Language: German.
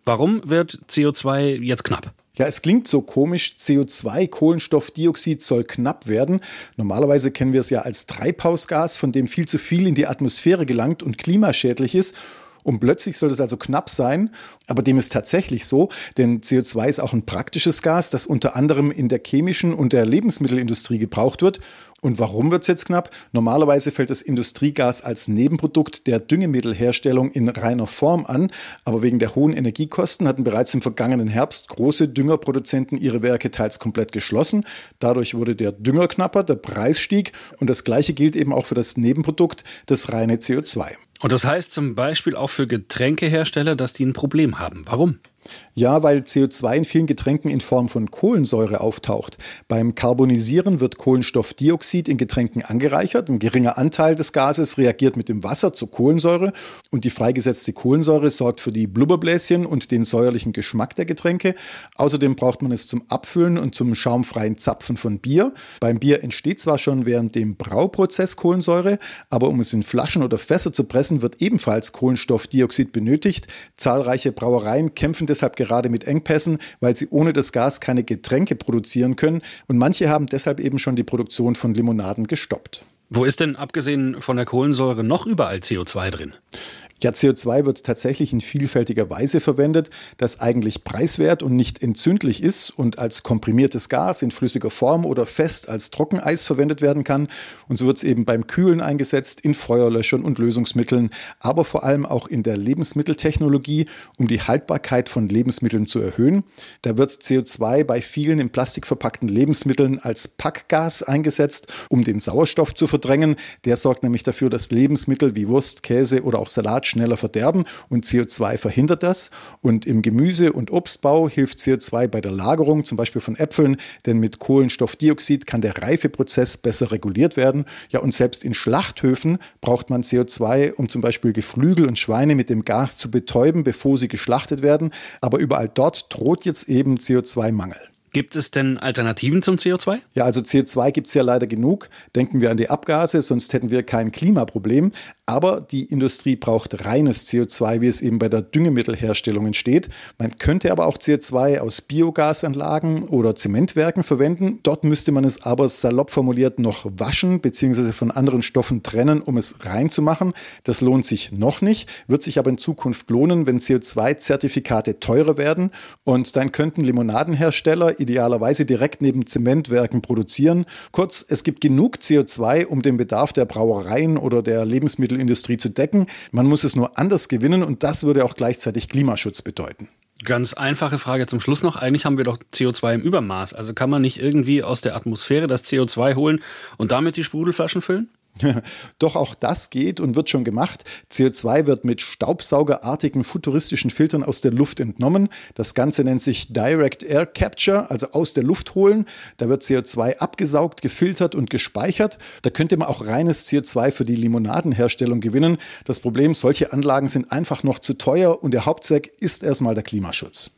Warum wird CO2 jetzt knapp? Ja, es klingt so komisch. CO2, Kohlenstoffdioxid, soll knapp werden. Normalerweise kennen wir es ja als Treibhausgas, von dem viel zu viel in die Atmosphäre gelangt und klimaschädlich ist. Und plötzlich soll es also knapp sein, aber dem ist tatsächlich so, denn CO2 ist auch ein praktisches Gas, das unter anderem in der chemischen und der Lebensmittelindustrie gebraucht wird. Und warum wird es jetzt knapp? Normalerweise fällt das Industriegas als Nebenprodukt der Düngemittelherstellung in reiner Form an, aber wegen der hohen Energiekosten hatten bereits im vergangenen Herbst große Düngerproduzenten ihre Werke teils komplett geschlossen. Dadurch wurde der Dünger knapper, der Preis stieg und das Gleiche gilt eben auch für das Nebenprodukt, das reine CO2. Und das heißt zum Beispiel auch für Getränkehersteller, dass die ein Problem haben. Warum? Ja, weil CO2 in vielen Getränken in Form von Kohlensäure auftaucht. Beim Karbonisieren wird Kohlenstoffdioxid in Getränken angereichert. Ein geringer Anteil des Gases reagiert mit dem Wasser zu Kohlensäure und die freigesetzte Kohlensäure sorgt für die Blubberbläschen und den säuerlichen Geschmack der Getränke. Außerdem braucht man es zum Abfüllen und zum schaumfreien Zapfen von Bier. Beim Bier entsteht zwar schon während dem Brauprozess Kohlensäure, aber um es in Flaschen oder Fässer zu pressen, wird ebenfalls Kohlenstoffdioxid benötigt. Zahlreiche Brauereien kämpfen deshalb gerade mit Engpässen, weil sie ohne das Gas keine Getränke produzieren können. Und manche haben deshalb eben schon die Produktion von Limonaden gestoppt. Wo ist denn abgesehen von der Kohlensäure noch überall CO2 drin? Ja, CO2 wird tatsächlich in vielfältiger Weise verwendet, das eigentlich preiswert und nicht entzündlich ist und als komprimiertes Gas in flüssiger Form oder fest als Trockeneis verwendet werden kann. Und so wird es eben beim Kühlen eingesetzt, in Feuerlöschern und Lösungsmitteln, aber vor allem auch in der Lebensmitteltechnologie, um die Haltbarkeit von Lebensmitteln zu erhöhen. Da wird CO2 bei vielen in Plastik verpackten Lebensmitteln als Packgas eingesetzt, um den Sauerstoff zu verdrängen. Der sorgt nämlich dafür, dass Lebensmittel wie Wurst, Käse oder auch Salat schneller verderben und CO2 verhindert das. Und im Gemüse- und Obstbau hilft CO2 bei der Lagerung, zum Beispiel von Äpfeln, denn mit Kohlenstoffdioxid kann der Reifeprozess besser reguliert werden. Ja, und selbst in Schlachthöfen braucht man CO2, um zum Beispiel Geflügel und Schweine mit dem Gas zu betäuben, bevor sie geschlachtet werden. Aber überall dort droht jetzt eben CO2-Mangel. Gibt es denn Alternativen zum CO2? Ja, also CO2 gibt es ja leider genug. Denken wir an die Abgase, sonst hätten wir kein Klimaproblem. Aber die Industrie braucht reines CO2, wie es eben bei der Düngemittelherstellung entsteht. Man könnte aber auch CO2 aus Biogasanlagen oder Zementwerken verwenden. Dort müsste man es aber salopp formuliert noch waschen bzw. von anderen Stoffen trennen, um es rein zu machen. Das lohnt sich noch nicht, wird sich aber in Zukunft lohnen, wenn CO2-Zertifikate teurer werden. Und dann könnten Limonadenhersteller idealerweise direkt neben Zementwerken produzieren. Kurz, es gibt genug CO2, um den Bedarf der Brauereien oder der Lebensmittelindustrie zu decken. Man muss es nur anders gewinnen und das würde auch gleichzeitig Klimaschutz bedeuten. Ganz einfache Frage zum Schluss noch. Eigentlich haben wir doch CO2 im Übermaß. Also kann man nicht irgendwie aus der Atmosphäre das CO2 holen und damit die Sprudelflaschen füllen? Doch auch das geht und wird schon gemacht. CO2 wird mit staubsaugerartigen futuristischen Filtern aus der Luft entnommen. Das Ganze nennt sich Direct Air Capture, also aus der Luft holen. Da wird CO2 abgesaugt, gefiltert und gespeichert. Da könnte man auch reines CO2 für die Limonadenherstellung gewinnen. Das Problem, solche Anlagen sind einfach noch zu teuer und der Hauptzweck ist erstmal der Klimaschutz.